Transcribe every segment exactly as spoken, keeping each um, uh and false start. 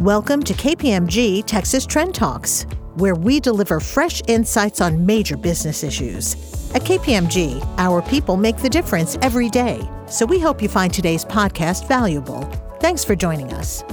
Welcome to K P M G Texas Trend Talks, where we deliver fresh insights on major business issues. At K P M G, our people make the difference every day, so we hope you find today's podcast valuable. Thanks for joining us.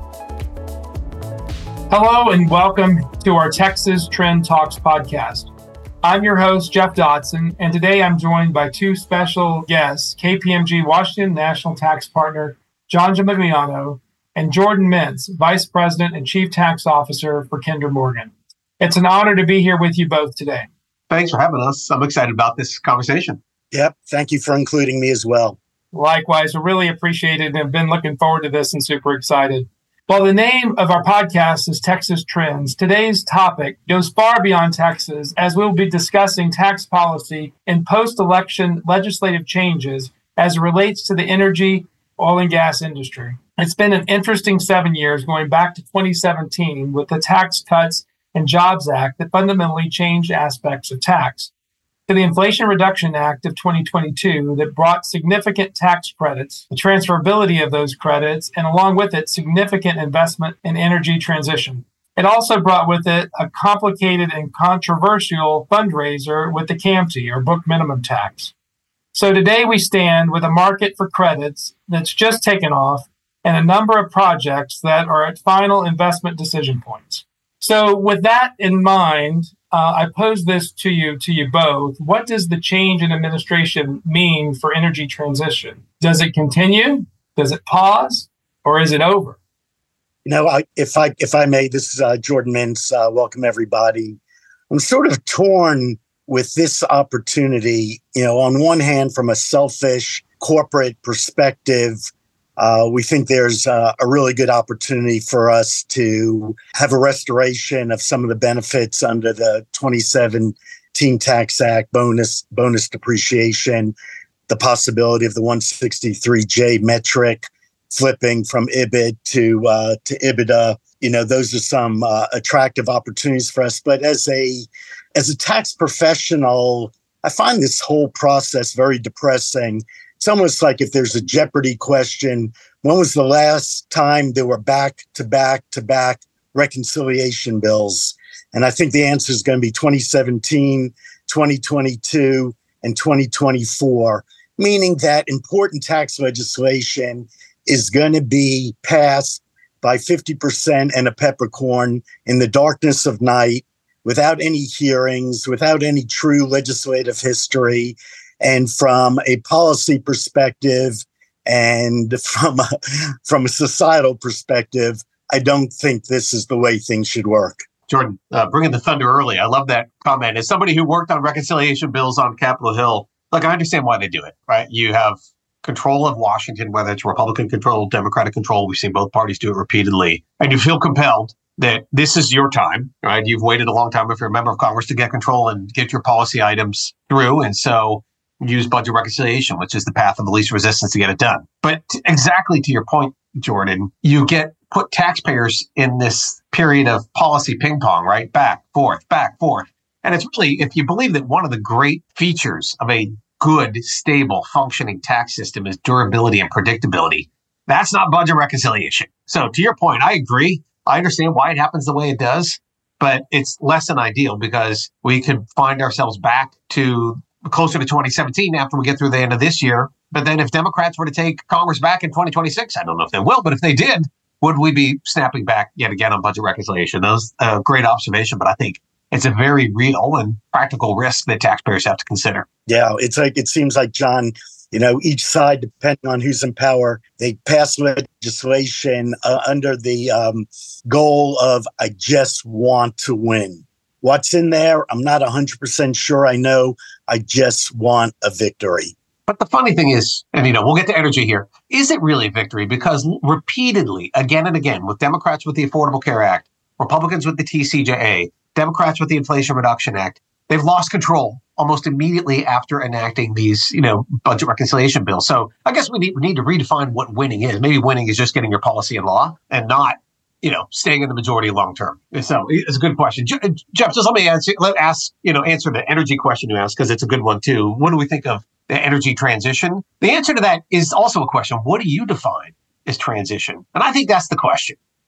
Hello and welcome to our Texas Trend Talks podcast. I'm your host, Jeff Dodson, and today I'm joined by two special guests, K P M G Washington National Tax Partner John Gimignano and Jordan Mintz, Vice President and Chief Tax Officer for Kinder Morgan. It's an honor to be here with you both today. Thanks for having us. I'm excited about this conversation. Yep. Thank you for including me as well. Likewise, we really appreciate it and have been looking forward to this and super excited. Well, the name of our podcast is Texas Trends. Today's topic goes far beyond Texas, as we'll be discussing tax policy and post-election legislative changes as it relates to the energy, oil and gas industry. It's been an interesting seven years going back to twenty seventeen with the Tax Cuts and Jobs Act that fundamentally changed aspects of tax, to the Inflation Reduction Act of twenty twenty-two that brought significant tax credits, the transferability of those credits, and along with it, significant investment in energy transition. It also brought with it a complicated and controversial fundraiser with the C A M T, or book minimum tax. So today we stand with a market for credits that's just taken off and a number of projects that are at final investment decision points. So with that in mind, uh, I pose this to you, to you both. What does the change in administration mean for energy transition? Does it continue? Does it pause? Or is it over? You know, I, if I if I may, this is uh, Jordan Mintz. Uh, welcome, everybody. I'm sort of torn with this opportunity. You know, on one hand, from a selfish corporate perspective, Uh, we think there's uh, a really good opportunity for us to have a restoration of some of the benefits under the twenty seventeen Tax Act, bonus bonus depreciation, the possibility of the one sixty-three J metric flipping from I B I D to uh, to EBITDA. You know, those are some uh, attractive opportunities for us. But as a as a tax professional, I find this whole process very depressing. It's almost like if there's a Jeopardy question, when was the last time there were back-to-back-to-back reconciliation bills? And I think the answer is going to be twenty seventeen, twenty twenty-two, and twenty twenty-four, meaning that important tax legislation is going to be passed by fifty percent and a peppercorn in the darkness of night, without any hearings, without any true legislative history. And from a policy perspective and from a, from a societal perspective, I don't think this is the way things should work. Jordan, uh, bringing the thunder early. I love that comment. As somebody who worked on reconciliation bills on Capitol Hill, look, I understand why they do it, right? You have control of Washington, whether it's Republican control, Democratic control. We've seen both parties do it repeatedly. And you feel compelled that this is your time, right? You've waited a long time if you're a member of Congress to get control and get your policy items through. And so use budget reconciliation, which is the path of the least resistance to get it done. But t- exactly to your point, Jordan, you get put taxpayers in this period of policy ping pong, right? Back, forth, back, forth. And it's really, if you believe that one of the great features of a good, stable, functioning tax system is durability and predictability, that's not budget reconciliation. So to your point, I agree. I understand why it happens the way it does, but it's less than ideal because we could find ourselves back to closer to twenty seventeen after we get through the end of this year. But then if Democrats were to take Congress back in twenty twenty-six, I don't know if they will, but if they did, would we be snapping back yet again on budget reconciliation? That was a great observation, but I think it's a very real and practical risk that taxpayers have to consider. Yeah, it's like, it seems like, John, you know, each side, depending on who's in power, they pass legislation uh, under the um, goal of, I just want to win. What's in there? I'm not one hundred percent sure I know. I just want a victory. But the funny thing is, and you know, we'll get to energy here, is it really a victory? Because repeatedly, again and again, with Democrats with the Affordable Care Act, Republicans with the T C J A, Democrats with the Inflation Reduction Act, they've lost control almost immediately after enacting these, you know, budget reconciliation bills. So I guess we need, we need to redefine what winning is. Maybe winning is just getting your policy in law and not, you know, staying in the majority long term. So it's a good question. Jeff, just let me answer, let ask, you know, answer the energy question you asked, because it's a good one too. What do we think of the energy transition? The answer to that is also a question. What do you define as transition? And I think that's the question.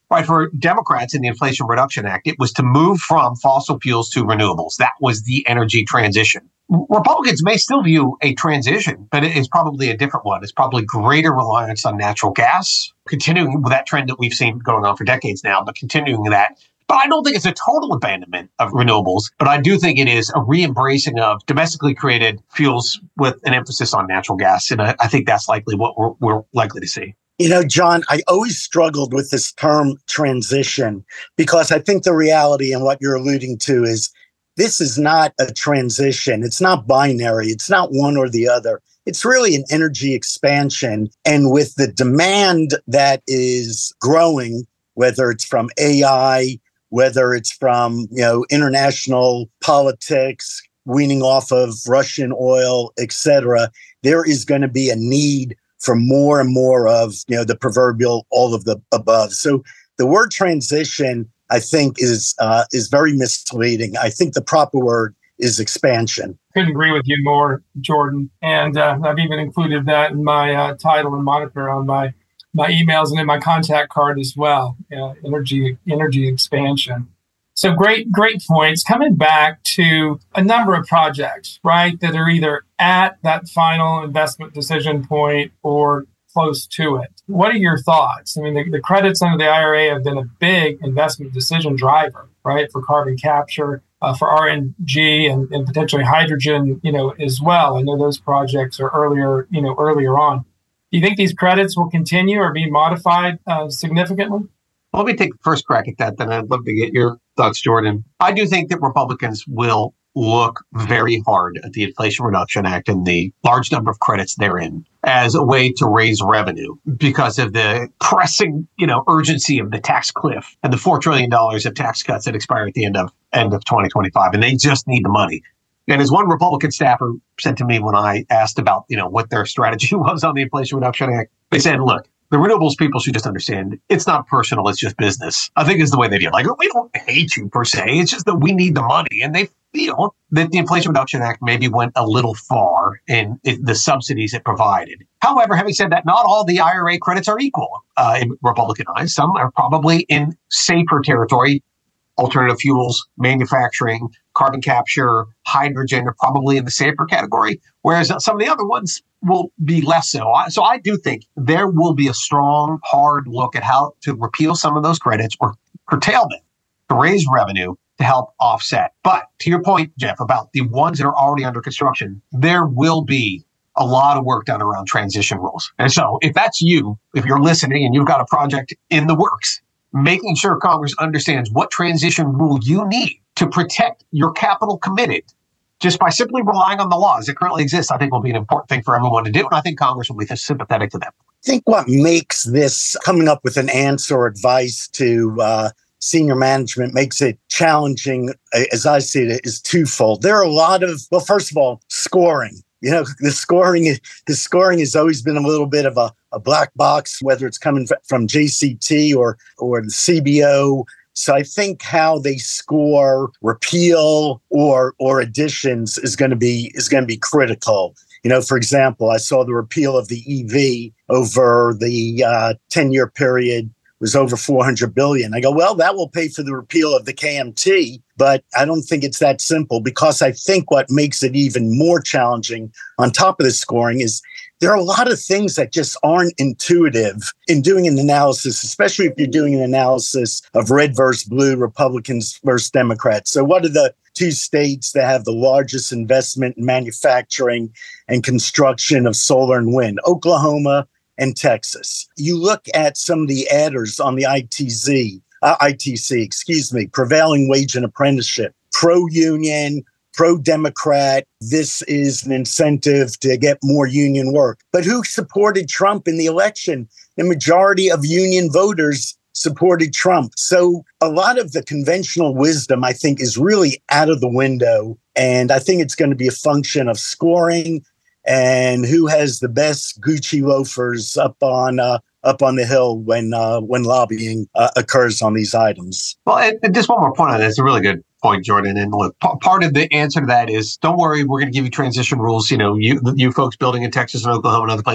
Right, for Democrats in the Inflation Reduction Act, it was to move from fossil fuels to renewables. That was the energy transition. Republicans may still view a transition, but it is probably a different one. It's probably greater reliance on natural gas, continuing with that trend that we've seen going on for decades now, but continuing that. But I don't think it's a total abandonment of renewables, but I do think it is a re-embracing of domestically created fuels with an emphasis on natural gas. And I, I think that's likely what we're, we're likely to see. You know, John, I always struggled with this term transition because I think the reality and what you're alluding to is this is not a transition. It's not binary. It's not one or the other. It's really an energy expansion. And with the demand that is growing, whether it's from A I, whether it's from, you know, international politics, weaning off of Russian oil, et cetera, there is going to be a need for more and more of, you know, the proverbial all of the above. So the word transition, I think, is uh, is very misleading. I think the proper word is expansion. Couldn't agree with you more, Jordan. And uh, I've even included that in my uh, title and moniker on my my emails and in my contact card as well. Uh, energy energy expansion. So great, great points. Coming back to a number of projects, right, that are either at that final investment decision point or close to it. What are your thoughts? I mean, the, the credits under the I R A have been a big investment decision driver, right, for carbon capture, uh, for R N G and, and potentially hydrogen, you know, as well. I know those projects are earlier, you know, earlier on. Do you think these credits will continue or be modified uh, significantly? Let me take the first crack at that, then I'd love to get your thoughts, Jordan. I do think that Republicans will look very hard at the Inflation Reduction Act and the large number of credits therein as a way to raise revenue because of the pressing, you know, urgency of the tax cliff and the four trillion dollars of tax cuts that expire at the end of end of twenty twenty-five. And they just need the money. And as one Republican staffer said to me when I asked about, you know, what their strategy was on the Inflation Reduction Act, they said, look, the renewables people should just understand it's not personal, it's just business. I think is the way they feel. Like, we don't hate you per se. It's just that we need the money. And they feel that the Inflation Reduction Act maybe went a little far in the subsidies it provided. However, having said that, not all the I R A credits are equal uh, in Republican eyes. Some are probably in safer territory. Alternative fuels, manufacturing, carbon capture, hydrogen are probably in the safer category, whereas some of the other ones will be less so. So I do think there will be a strong, hard look at how to repeal some of those credits or curtail them to raise revenue to help offset. But to your point, Jeff, about the ones that are already under construction, there will be a lot of work done around transition rules. And so if that's you, if you're listening and you've got a project in the works, making sure Congress understands what transition rule you need to protect your capital committed just by simply relying on the laws that currently exist, I think will be an important thing for everyone to do. And I think Congress will be sympathetic to them. I think what makes this coming up with an answer or advice to uh, senior management makes it challenging, as I see it, is twofold. There are a lot of, well, first of all, scoring. You know, the scoring, the scoring has always been a little bit of a, a black box, whether it's coming from J C T or or the C B O. So I think how they score repeal or or additions is going to be is going to be critical. You know, for example, I saw the repeal of the E V over the uh, ten-year period was over four hundred billion dollars. I go, well, that will pay for the repeal of the K M T, but I don't think it's that simple because I think what makes it even more challenging on top of the scoring is there are a lot of things that just aren't intuitive in doing an analysis, especially if you're doing an analysis of red versus blue, Republicans versus Democrats. So what are the two states that have the largest investment in manufacturing and construction of solar and wind? Oklahoma and Texas. You look at some of the adders on the I T Z, uh, I T C, excuse me, prevailing wage and apprenticeship, pro-union, pro-Democrat. This is an incentive to get more union work. But who supported Trump in the election? The majority of union voters supported Trump. So a lot of the conventional wisdom, I think, is really out of the window. And I think it's going to be a function of scoring and who has the best Gucci loafers up on uh, up on the hill when uh, when lobbying uh, occurs on these items. Well, and, and just one more point on that. It's a really good point, Jordan. And look, p- part of the answer to that is, don't worry, we're going to give you transition rules. You know, you you folks building in Texas and Oklahoma and other places,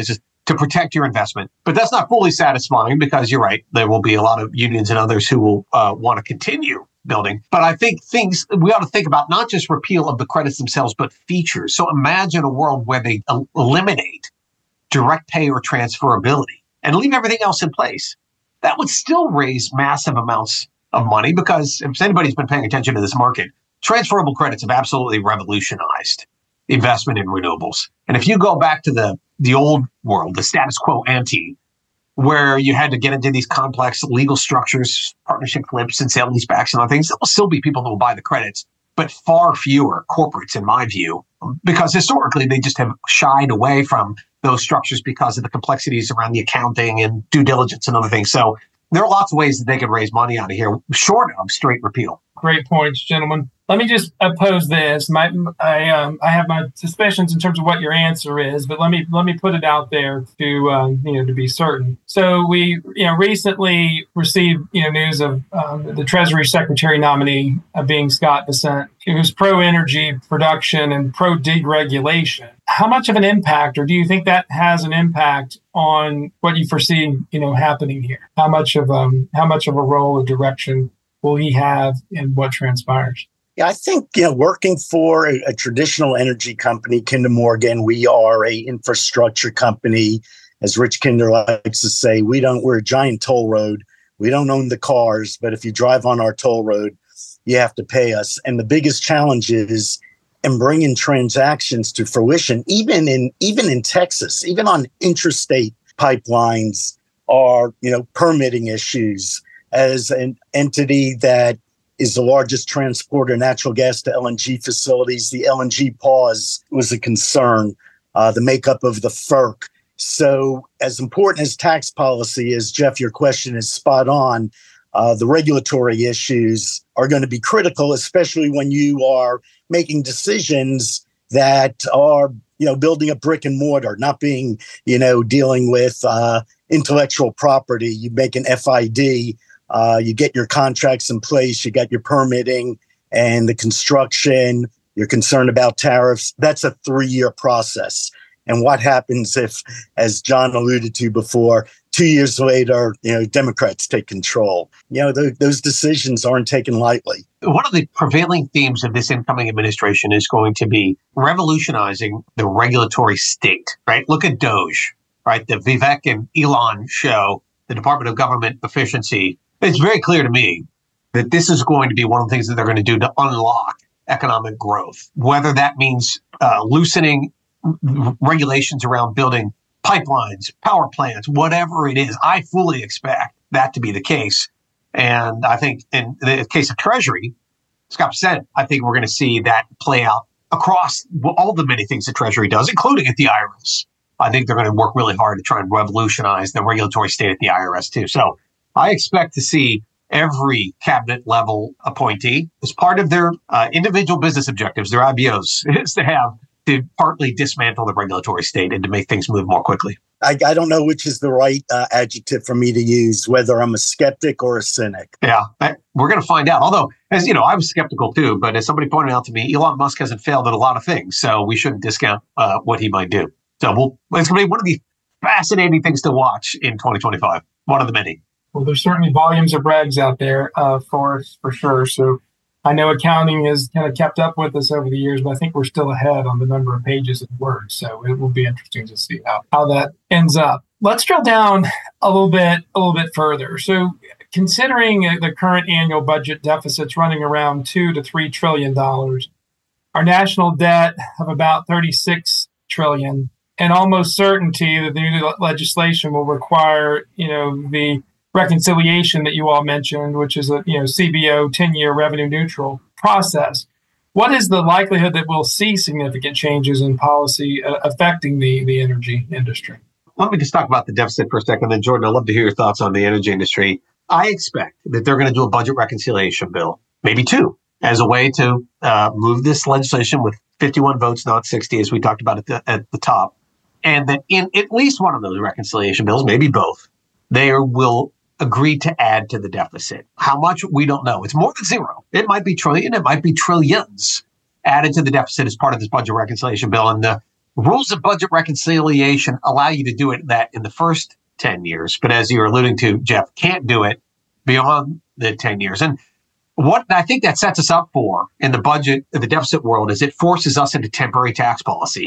to protect your investment. But that's not fully satisfying because you're right. There will be a lot of unions and others who will uh, want to continue building. But I think things we ought to think about not just repeal of the credits themselves, but features. So imagine a world where they el- eliminate direct pay or transferability and leave everything else in place. That would still raise massive amounts of money because if anybody's been paying attention to this market, transferable credits have absolutely revolutionized investment in renewables. And if you go back to the, the old world, the status quo ante, where you had to get into these complex legal structures, partnership flips and sale leasebacks and other things, there will still be people that will buy the credits, but far fewer corporates, in my view, because historically they just have shied away from those structures because of the complexities around the accounting and due diligence and other things. So there are lots of ways that they could raise money out of here, short of straight repeal. Great points, gentlemen. Let me just oppose this. My, I, um, I have my suspicions in terms of what your answer is, but let me let me put it out there to um, you know to be certain. So we you know recently received you know news of um, the Treasury Secretary nominee uh, being Scott Bessent, who's pro-energy production and pro-deregulation. How much of an impact, or do you think that has an impact on what you foresee you know happening here? How much of um how much of a role or direction will he have in what transpires? Yeah, I think, you know, working for a, a traditional energy company, Kinder Morgan, we are a infrastructure company. As Rich Kinder likes to say, we don't, we're a giant toll road. We don't own the cars, but if you drive on our toll road, you have to pay us. And the biggest challenge is in bringing transactions to fruition, even in, even in Texas, even on interstate pipelines, are, you know, permitting issues. As an entity that is the largest transporter of natural gas to L N G facilities, the L N G pause was a concern, uh, the makeup of the F E R C. So as important as tax policy is, Jeff, your question is spot on. Uh, the regulatory issues are going to be critical, especially when you are making decisions that are, you know, building a brick and mortar, not being, you know, dealing with uh, intellectual property. You make an F I D. Uh, you get your contracts in place, you got your permitting and the construction, you're concerned about tariffs. That's a three-year process. And what happens if, as John alluded to before, two years later, you know, Democrats take control? You know, th- those decisions aren't taken lightly. One of the prevailing themes of this incoming administration is going to be revolutionizing the regulatory state, right? Look at DOGE, right? The Vivek and Elon show, the Department of Government Efficiency. It's very clear to me that this is going to be one of the things that they're going to do to unlock economic growth, whether that means uh, loosening r- regulations around building pipelines, power plants, whatever it is. I fully expect that to be the case. And I think in the case of Treasury, Scott said, I think we're going to see that play out across all the many things that Treasury does, including at the I R S. I think they're going to work really hard to try and revolutionize the regulatory state at the I R S too. So I expect to see every cabinet level appointee, as part of their uh, individual business objectives, their I B Os, is to have to partly dismantle the regulatory state and to make things move more quickly. I, I don't know which is the right uh, adjective for me to use, whether I'm a skeptic or a cynic. Yeah, I, we're going to find out. Although, as you know, I was skeptical too, but as somebody pointed out to me, Elon Musk hasn't failed at a lot of things, so we shouldn't discount uh, what he might do. So we'll, it's going to be one of the fascinating things to watch in twenty twenty-five, one of the many. Well, there's certainly volumes of regs out there uh, for us, for sure. So I know accounting has kind of kept up with us over the years, but I think we're still ahead on the number of pages and words. So it will be interesting to see how, how that ends up. Let's drill down a little bit, a little bit further. So considering the current annual budget deficits running around two to three trillion dollars, our national debt of about thirty-six trillion dollars, and almost certainty that the new legislation will require, you know, the reconciliation that you all mentioned, which is a you know C B O ten-year revenue neutral process. What is the likelihood that we'll see significant changes in policy uh, affecting the, the energy industry? Let me just talk about the deficit for a second. Then, Jordan, I'd love to hear your thoughts on the energy industry. I expect that they're going to do a budget reconciliation bill, maybe two, as a way to uh, move this legislation with fifty-one votes, not sixty, as we talked about at the, at the top. And that in at least one of those reconciliation bills, maybe both, they will agree to add to the deficit. How much? We don't know. It's more than zero. It might be trillion. It might be trillions added to the deficit as part of this budget reconciliation bill. And the rules of budget reconciliation allow you to do it that in the first ten years. But as you're alluding to, Jeff, can't do it beyond the ten years. And what I think that sets us up for in the budget, the deficit world, is it forces us into temporary tax policy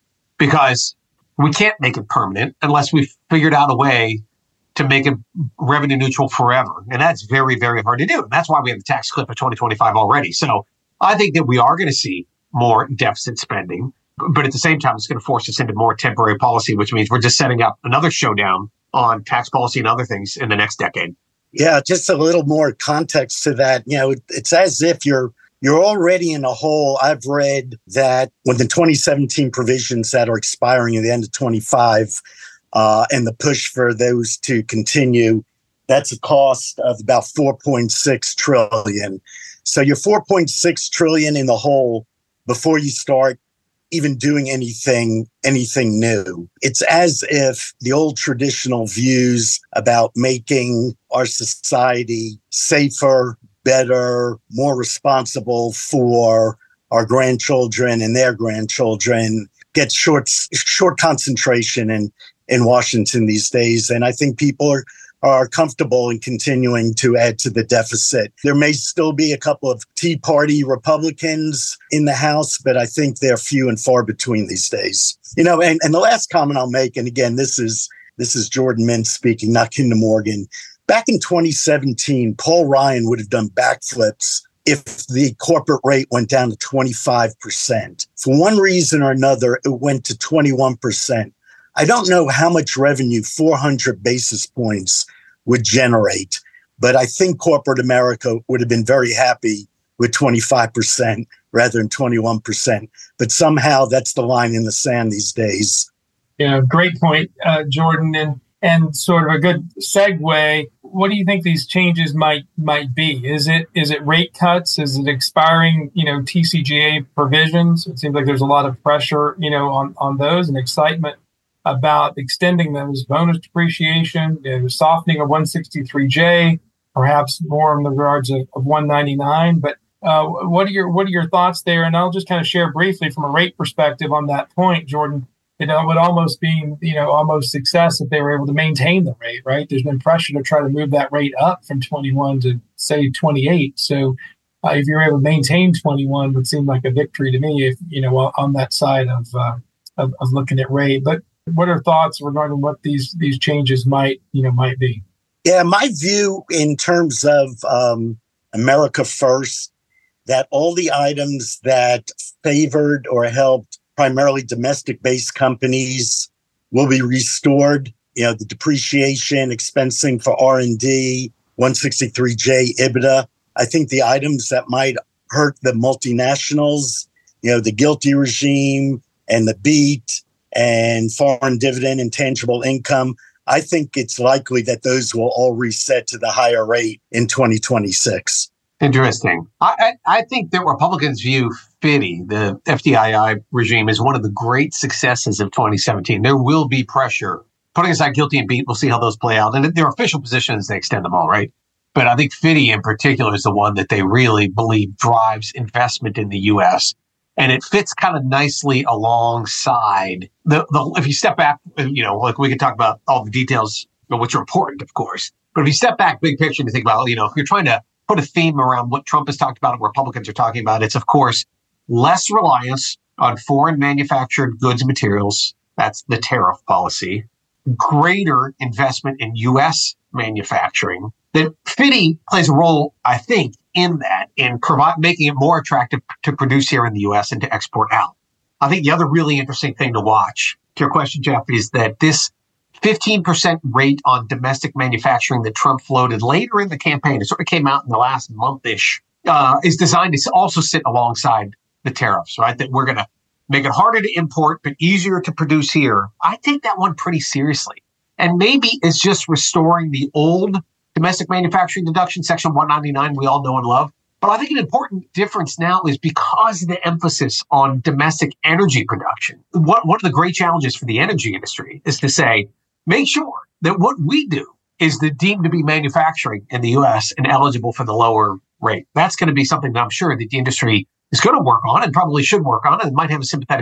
because we can't make it permanent unless we've figured out a way to make it revenue neutral forever. And that's very, very hard to do. And that's why we have the tax cliff of twenty twenty-five already. So I think that we are going to see more deficit spending. But at the same time, it's going to force us into more temporary policy, which means we're just setting up another showdown on tax policy and other things in the next decade. Yeah, just a little more context to that. You know, it's as if you're you're already in a hole. I've read that when the twenty seventeen provisions that are expiring at the end of twenty-five uh, and the push for those to continue, that's a cost of about four point six trillion dollars. So you're four point six trillion dollars in the hole before you start even doing anything, anything new. It's as if the old traditional views about making our society safer, better, more responsible for our grandchildren and their grandchildren get short, short concentration in, in Washington these days. And I think people are, are comfortable in continuing to add to the deficit. There may still be a couple of Tea Party Republicans in the House, but I think they're few and far between these days. You know, and, and the last comment I'll make, and again, this is this is Jordan Mintz speaking, not Kinder Morgan. Back in twenty seventeen, Paul Ryan would have done backflips if the corporate rate went down to twenty-five percent. For one reason or another, it went to twenty-one percent. I don't know how much revenue four hundred basis points would generate, but I think corporate America would have been very happy with twenty-five percent rather than twenty-one percent. But somehow that's the line in the sand these days. Yeah, great point, uh, Jordan. And and sort of a good segue. What do you think these changes might might be? Is it is it rate cuts? Is it expiring, you know, T C G A provisions? It seems like there's a lot of pressure, you know, on, on those and excitement about extending those, bonus depreciation, you know, softening of one sixty-three J, perhaps more in the regards of, of one ninety-nine. But uh, what are your what are your thoughts there? And I'll just kind of share briefly from a rate perspective on that point, Jordan. It would almost be, you know, almost success if they were able to maintain the rate, right? There's been pressure to try to move that rate up from twenty-one to, say, twenty-eight. So uh, if you're able to maintain twenty-one, it would seem like a victory to me, if, you know, on that side of, uh, of, of looking at rate. But what are thoughts regarding what these these changes might, you know, might be? Yeah, my view in terms of um, America First, that all the items that favored or helped primarily domestic-based companies will be restored. You know, the depreciation, expensing for R and D, one sixty-three J, EBITDA. I think the items that might hurt the multinationals, you know, the GILTI regime and the BEAT, and foreign dividend and tangible income, I think it's likely that those will all reset to the higher rate in twenty twenty-six. Interesting. I, I, I think that Republicans view F I D I, the F D I I regime, as one of the great successes of twenty seventeen. There will be pressure. Putting aside GILTI and BEAT, we'll see how those play out. And their official positions, they extend them all, right? But I think F I D I in particular is the one that they really believe drives investment in the U S. And it fits kind of nicely alongside the, the, if you step back, you know, like we could talk about all the details, which are important, of course. But if you step back big picture and think about, you know, if you're trying to put a theme around what Trump has talked about and Republicans are talking about, it's, of course, less reliance on foreign manufactured goods and materials. That's the tariff policy. Greater investment in U S manufacturing. That F I D I plays a role, I think, in that, in provide, making it more attractive to produce here in the U S and to export out. I think the other really interesting thing to watch, to your question, Jeff, is that this fifteen percent rate on domestic manufacturing that Trump floated later in the campaign, it sort of came out in the last month-ish, uh, is designed to also sit alongside the tariffs, right? That we're going to make it harder to import, but easier to produce here. I take that one pretty seriously. And maybe it's just restoring the old domestic manufacturing deduction, Section one ninety-nine, we all know and love. But I think an important difference now is because of the emphasis on domestic energy production. What, one of the great challenges for the energy industry is to say, make sure that what we do is the deemed to be manufacturing in the U S and eligible for the lower rate. That's going to be something that I'm sure that the industry is going to work on and probably should work on and might have a sympathetic ear.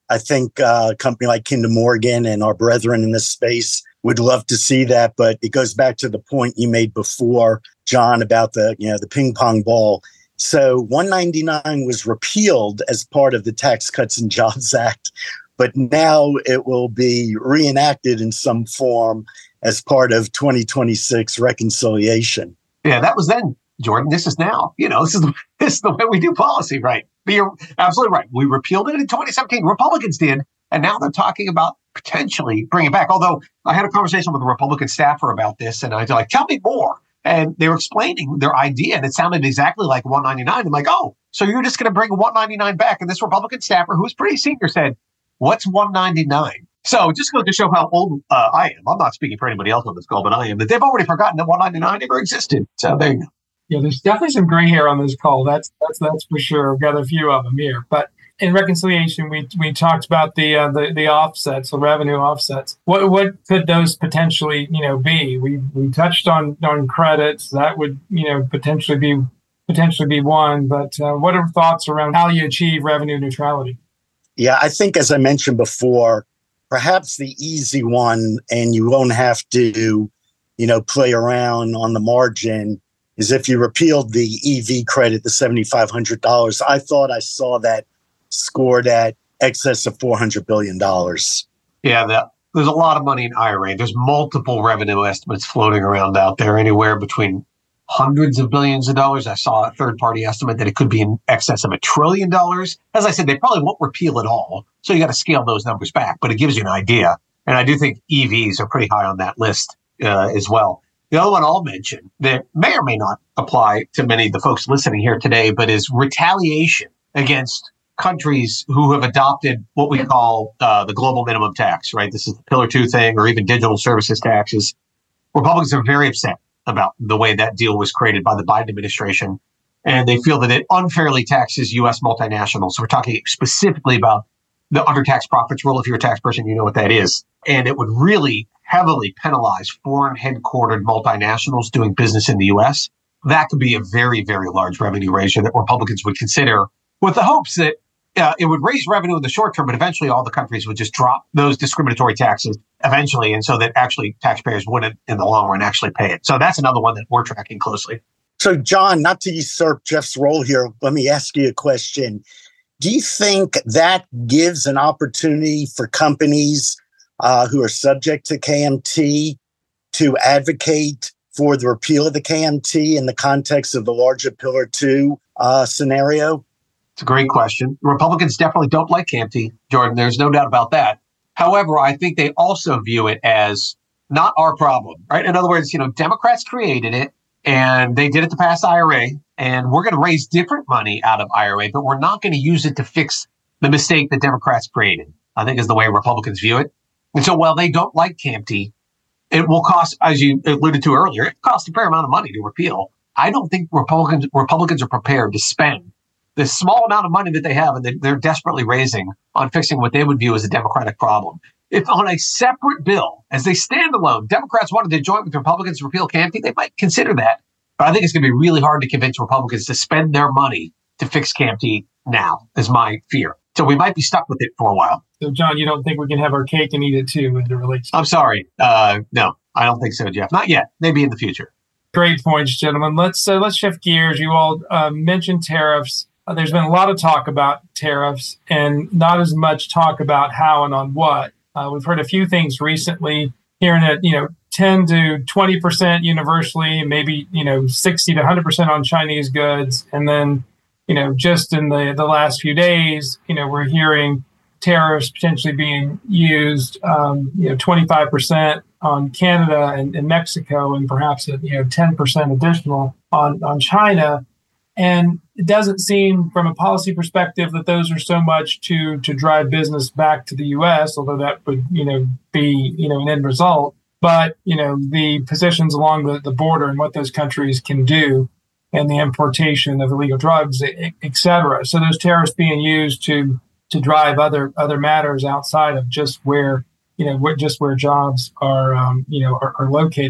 I think uh, a company like Kinder Morgan and our brethren in this space would love to see that. But it goes back to the point you made before, John, about the, you know, the ping pong ball. So one ninety-nine was repealed as part of the Tax Cuts and Jobs Act, but now it will be reenacted in some form as part of twenty twenty-six reconciliation. Yeah, that was then, Jordan. This is now. You know, this is the, this is the way we do policy, right? But you're absolutely right. We repealed it in twenty seventeen. Republicans did, and now they're talking about potentially bringing it back. Although I had a conversation with a Republican staffer about this, and I was like, tell me more. And they were explaining their idea, and it sounded exactly like one ninety-nine. I'm like, oh, so you're just going to bring one ninety-nine back? And this Republican staffer, who was pretty senior, said, what's one ninety-nine? So just goes to show how old uh, I am. I'm not speaking for anybody else on this call, but I am. That they've already forgotten that one ninety-nine ever existed. So there you go. Yeah, there's definitely some gray hair on this call. That's that's that's for sure. We've got a few of them here. But in reconciliation, we we talked about the uh, the the offsets, the revenue offsets. What what could those potentially, you know, be? We we touched on on credits. That would, you know, potentially be potentially be one. But uh, what are thoughts around how you achieve revenue neutrality? Yeah, I think, as I mentioned before, perhaps the easy one, and you won't have to, you know, play around on the margin, is if you repealed the E V credit, the seven thousand five hundred dollars. I thought I saw that scored at excess of four hundred billion dollars. Yeah, that, there's a lot of money in I R A. There's multiple revenue estimates floating around out there, anywhere between hundreds of billions of dollars. I saw a third-party estimate that it could be in excess of a trillion dollars. As I said, they probably won't repeal it all, so you got to scale those numbers back, but it gives you an idea. And I do think E Vs are pretty high on that list uh, as well. The other one I'll mention that may or may not apply to many of the folks listening here today, but is retaliation against countries who have adopted what we call uh, the global minimum tax, right? This is the Pillar Two thing, or even digital services taxes. Republicans are very upset about the way that deal was created by the Biden administration, and they feel that it unfairly taxes U S multinationals. So we're talking specifically about the undertaxed profits rule. If you're a tax person, you know what that is. And it would really heavily penalize foreign headquartered multinationals doing business in the U S. That could be a very, very large revenue raiser that Republicans would consider, with the hopes that uh, it would raise revenue in the short term, but eventually all the countries would just drop those discriminatory taxes eventually, and so that actually taxpayers wouldn't in the long run actually pay it. So that's another one that we're tracking closely. So, John, not to usurp Jeff's role here, let me ask you a question. Do you think that gives an opportunity for companies uh, who are subject to K M T to advocate for the repeal of the K M T in the context of the larger Pillar Two uh, scenario? It's a great question. Republicans definitely don't like K M T, Jordan. There's no doubt about that. However, I think they also view it as not our problem, right? In other words, you know, Democrats created it, and they did it to pass I R A, and we're going to raise different money out of I R A, but we're not going to use it to fix the mistake that Democrats created, I think is the way Republicans view it. And so while they don't like K M T, it will cost, as you alluded to earlier, it costs a fair amount of money to repeal. I don't think Republicans Republicans are prepared to spend the small amount of money that they have and that they're desperately raising on fixing what they would view as a Democratic problem. If on a separate bill, as they stand alone, Democrats wanted to join with Republicans to repeal K M T, they might consider that. But I think it's going to be really hard to convince Republicans to spend their money to fix K M T now, is my fear. So we might be stuck with it for a while. So, John, you don't think we can have our cake and eat it too as it relates? I'm sorry. Uh, no, I don't think so, Jeff. Not yet. Maybe in the future. Great points, gentlemen. Let's uh, let's shift gears. You all uh, mentioned tariffs. Uh, there's been a lot of talk about tariffs and not as much talk about how and on what. Uh, we've heard a few things recently, hearing that, you know, ten to twenty percent universally, maybe, you know, sixty to one hundred percent on Chinese goods. And then, you know, just in the, the last few days, you know, we're hearing tariffs potentially being used, um, you know, twenty-five percent on Canada and, and Mexico, and perhaps, you know, ten percent additional on, on China. And it doesn't seem from a policy perspective that those are so much to to drive business back to the U S, although that would, you know, be, you know, an end result. But, you know, the positions along the, the border and what those countries can do and the importation of illegal drugs, et cetera. So those tariffs being used to to drive other other matters outside of just where, you know, just where jobs are, um, you know, are, are located.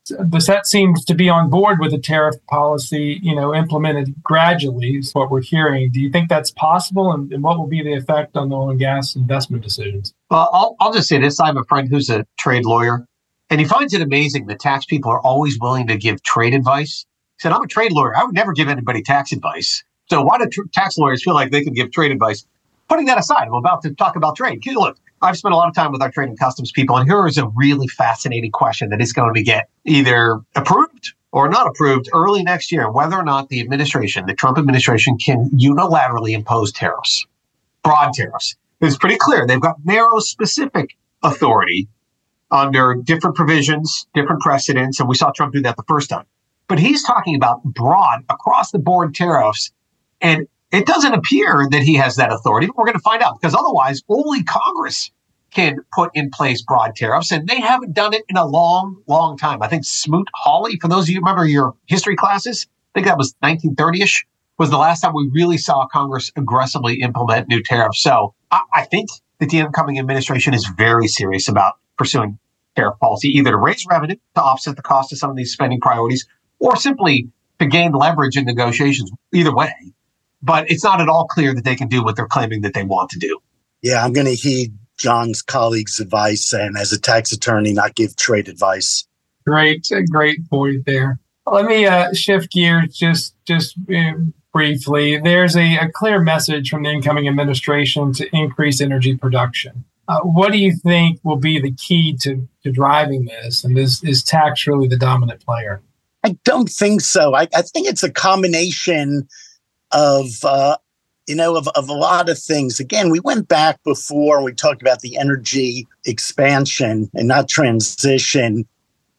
the Set seems to be on board with the tariff policy, you know, implemented gradually is what we're hearing. Do you think that's possible? And, and what will be the effect on the oil and gas investment decisions? Well, I'll, I'll just say this. I have a friend who's a trade lawyer, and he finds it amazing that tax people are always willing to give trade advice. He said, I'm a trade lawyer. I would never give anybody tax advice. So why do tr- tax lawyers feel like they can give trade advice? Putting that aside, I'm about to talk about trade. Look, I've spent a lot of time with our trade and customs people, and here is a really fascinating question that is going to get either approved or not approved early next year, whether or not the administration, the Trump administration, can unilaterally impose tariffs, broad tariffs. It's pretty clear. They've got narrow, specific authority under different provisions, different precedents, and we saw Trump do that the first time. But he's talking about broad, across-the-board tariffs, and it doesn't appear that he has that authority. We're going to find out, because otherwise only Congress can put in place broad tariffs, and they haven't done it in a long, long time. I think Smoot-Hawley, for those of you who remember your history classes, I think that was nineteen thirty-ish, was the last time we really saw Congress aggressively implement new tariffs. So I, I think that the incoming administration is very serious about pursuing tariff policy, either to raise revenue to offset the cost of some of these spending priorities, or simply to gain leverage in negotiations. Either way. But it's not at all clear that they can do what they're claiming that they want to do. Yeah, I'm going to heed John's colleague's advice and as a tax attorney, not give trade advice. Great, great point there. Let me uh, shift gears just, just uh, briefly. There's a, a clear message from the incoming administration to increase energy production. Uh, what do you think will be the key to, to driving this? And is, is tax really the dominant player? I don't think so. I, I think it's a combination of, uh, you know, of, of a lot of things. Again, we went back before and we talked about the energy expansion and not transition.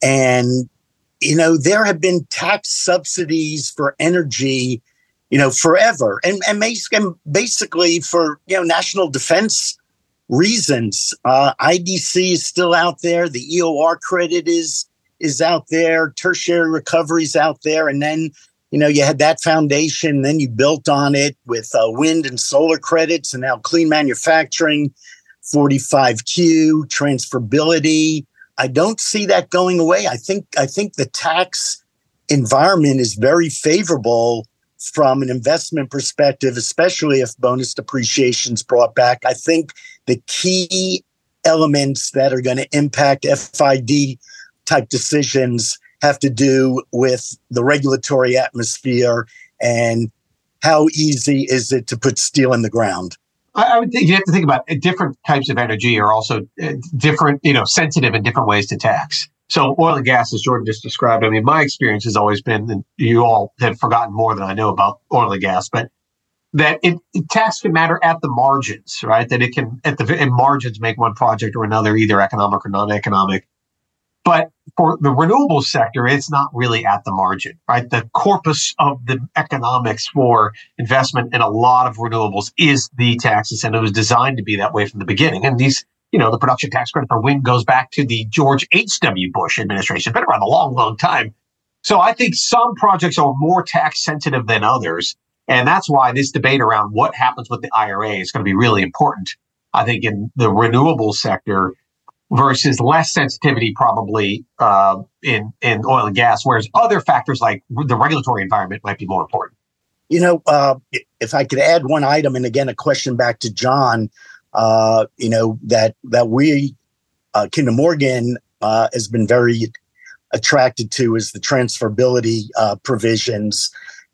And, you know, there have been tax subsidies for energy, you know, forever. And, and basically for, you know, national defense reasons. Uh, I D C is still out there. The E O R credit is, is out there. Tertiary recovery is out there. And then, you know, you had that foundation, then you built on it with uh, wind and solar credits, and now clean manufacturing, forty-five Q, transferability. I don't see that going away. I think I think the tax environment is very favorable from an investment perspective, especially if bonus depreciation is brought back. I think the key elements that are going to impact F I D type decisions have to do with the regulatory atmosphere and how easy is it to put steel in the ground. I, I would think you have to think about uh, different types of energy are also uh, different, you know, sensitive in different ways to tax. So oil and gas, as Jordan just described, I mean, my experience has always been, and you all have forgotten more than I know about oil and gas, but that it, it tax can matter at the margins, right? That it can, at the in margins, make one project or another either economic or non-economic. But for the renewable sector, it's not really at the margin, right? The corpus of the economics for investment in a lot of renewables is the taxes, and it was designed to be that way from the beginning. And these, you know, the production tax credit for wind goes back to the George H W. Bush administration, been around a long, long time. So I think some projects are more tax sensitive than others. And that's why this debate around what happens with the I R A is going to be really important, I think, in the renewable sector versus less sensitivity probably uh, in, in oil and gas, whereas other factors like the regulatory environment might be more important. You know, uh, if I could add one item, and again, a question back to John, uh, you know, that that we, uh, Kinder Morgan uh, has been very attracted to is the transferability uh, provisions.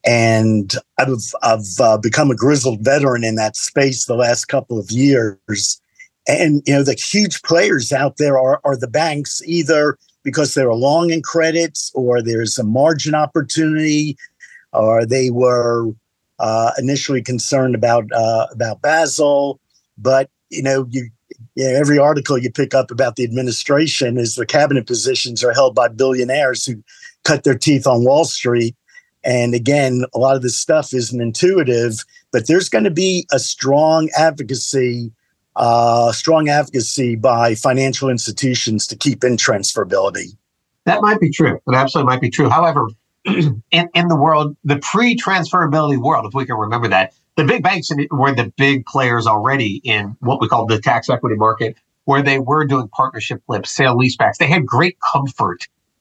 And I've, I've uh, become a grizzled veteran in that space the last couple of years. And, you know, the huge players out there are, are the banks, either because they're long in credits or there's a margin opportunity, or they were uh, initially concerned about uh, about Basel. But, you know, you, you know, every article you pick up about the administration is the cabinet positions are held by billionaires who cut their teeth on Wall Street. And again, a lot of this stuff isn't intuitive, but there's going to be a strong advocacy Uh, strong advocacy by financial institutions to keep in transferability. That might be true. That absolutely might be true. However, in, in the world, the pre-transferability world, if we can remember that, the big banks were the big players already in what we call the tax equity market, where they were doing partnership flips, sale leasebacks. They had great comfort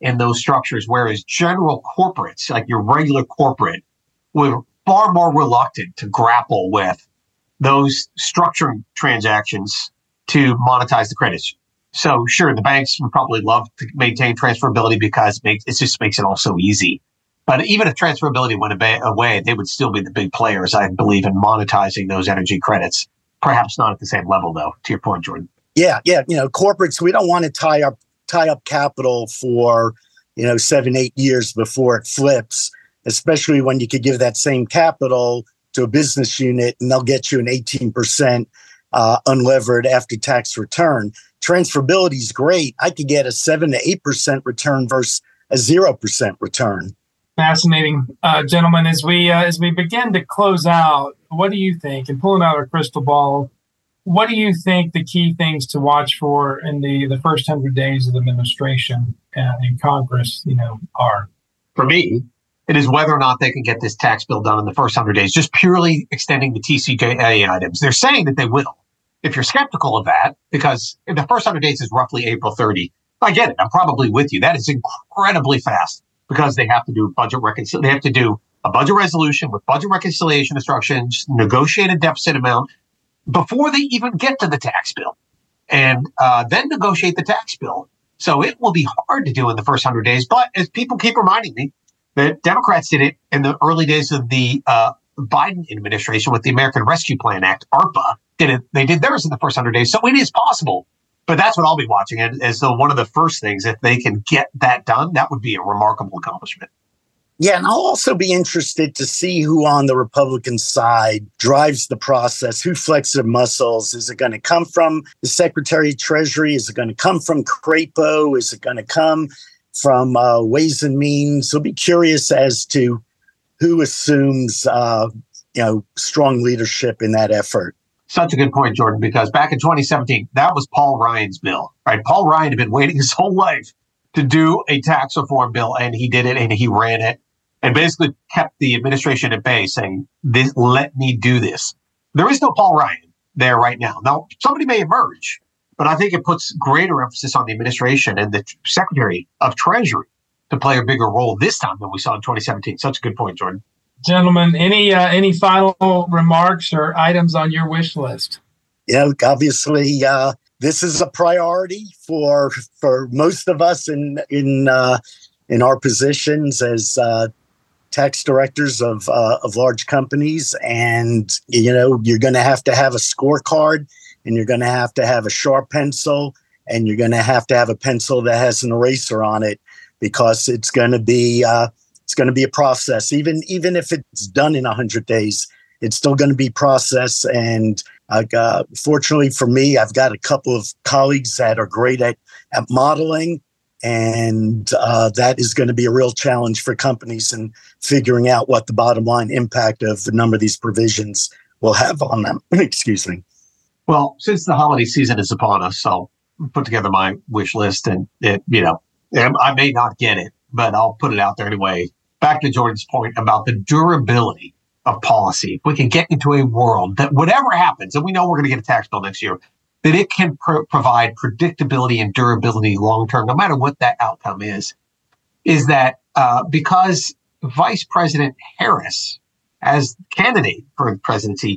in those structures, whereas general corporates, like your regular corporate, were far more reluctant to grapple with those structuring transactions to monetize the credits. So sure, the banks would probably love to maintain transferability because it, makes, it just makes it all so easy. But even if transferability went away, they would still be the big players, I believe, in monetizing those energy credits. Perhaps not at the same level, though, to your point, Jordan. Yeah, yeah. You know, corporates, we don't want to tie up tie up capital for, you know, seven, eight years before it flips, especially when you could give that same capital to a business unit and they'll get you an eighteen percent uh, unlevered after-tax return. Transferability is great. I could get a seven to eight percent return versus a zero percent return. Fascinating, uh, gentlemen. As we uh, as we begin to close out, what do you think? And pulling out our crystal ball, what do you think the key things to watch for in the, the first hundred days of the administration uh, in Congress, you know, are? For me, it is whether or not they can get this tax bill done in the first hundred days, just purely extending the T C J A items. They're saying that they will. If you're skeptical of that, because the first hundred days is roughly April thirtieth, I get it. I'm probably with you. That is incredibly fast because they have to do budget reconciliation. They have to do a budget resolution with budget reconciliation instructions, negotiate a deficit amount before they even get to the tax bill, and uh, then negotiate the tax bill. So it will be hard to do in the first hundred days. But as people keep reminding me, the Democrats did it in the early days of the uh, Biden administration with the American Rescue Plan Act, ARPA. Did it? They did theirs in the first hundred days. So it is possible. But that's what I'll be watching as though one of the first things. If they can get that done, that would be a remarkable accomplishment. Yeah, and I'll also be interested to see who on the Republican side drives the process, who flexes their muscles. Is it going to come from the Secretary of Treasury? Is it going to come from Crapo? Is it going to come from uh, Ways and Means? I'll be curious as to who assumes, uh, you know, strong leadership in that effort. Such a good point, Jordan, because back in twenty seventeen, that was Paul Ryan's bill, right? Paul Ryan had been waiting his whole life to do a tax reform bill, and he did it, and he ran it, and basically kept the administration at bay, saying, "This, let me do this." There is no Paul Ryan there right now. Now, somebody may emerge, but I think it puts greater emphasis on the administration and the Secretary of Treasury to play a bigger role this time than we saw in twenty seventeen. Such a good point, Jordan. Gentlemen, any uh, any final remarks or items on your wish list? Yeah, obviously, uh, this is a priority for for most of us in in uh, in our positions as uh, tax directors of uh, of large companies, and you know you're going to have to have a scorecard, and you're going to have to have a sharp pencil, and you're going to have to have a pencil that has an eraser on it, because it's going to be uh, it's going to be a process. Even even if it's done in one hundred days, it's still going to be process. And uh, fortunately for me, I've got a couple of colleagues that are great at, at modeling, and uh, that is going to be a real challenge for companies in figuring out what the bottom line impact of the number of these provisions will have on them. Excuse me. Well, since the holiday season is upon us, I'll put together my wish list, and it, you know, I may not get it, but I'll put it out there anyway. Back to Jordan's point about the durability of policy. If we can get into a world that whatever happens, and we know we're going to get a tax bill next year, that it can pro- provide predictability and durability long-term, no matter what that outcome is, is that uh, because Vice President Harris, as candidate for the presidency,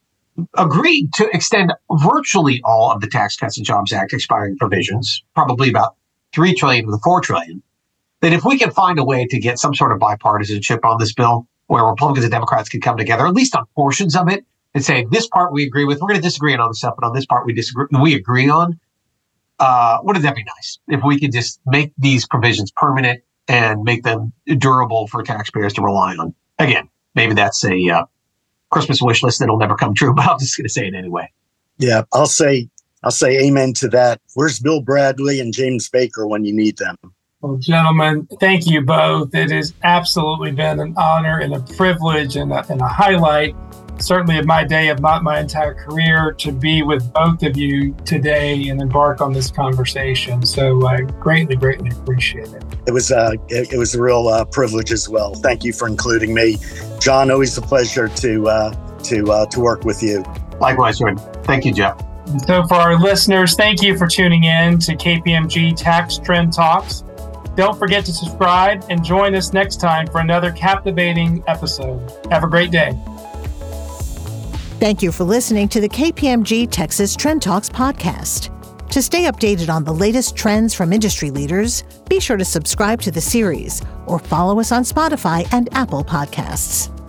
agreed to extend virtually all of the Tax Cuts and Jobs Act expiring provisions, probably about three trillion dollars of the four trillion dollars, that if we can find a way to get some sort of bipartisanship on this bill, where Republicans and Democrats can come together, at least on portions of it, and say, this part we agree with, we're going to disagree on other stuff, but on this part we disagree, we agree on, uh, wouldn't that be nice? If we could just make these provisions permanent and make them durable for taxpayers to rely on. Again, maybe that's a uh, Christmas wish list that'll never come true, but I'm just going to say it anyway. Yeah, I'll say I'll say amen to that. Where's Bill Bradley and James Baker when you need them? Well, gentlemen, thank you both. It has absolutely been an honor and a privilege and a, and a highlight, certainly of my day, if not my entire career, to be with both of you today and embark on this conversation. So I greatly, greatly appreciate it. It was uh, it, it was a real uh, privilege as well. Thank you for including me, John. Always a pleasure to uh, to uh, to work with you. Likewise, Jordan. Thank you, Jeff. So for our listeners, thank you for tuning in to K P M G Tax Trend Talks. Don't forget to subscribe and join us next time for another captivating episode. Have a great day. Thank you for listening to the K P M G Texas Trend Talks podcast. To stay updated on the latest trends from industry leaders, be sure to subscribe to the series or follow us on Spotify and Apple Podcasts.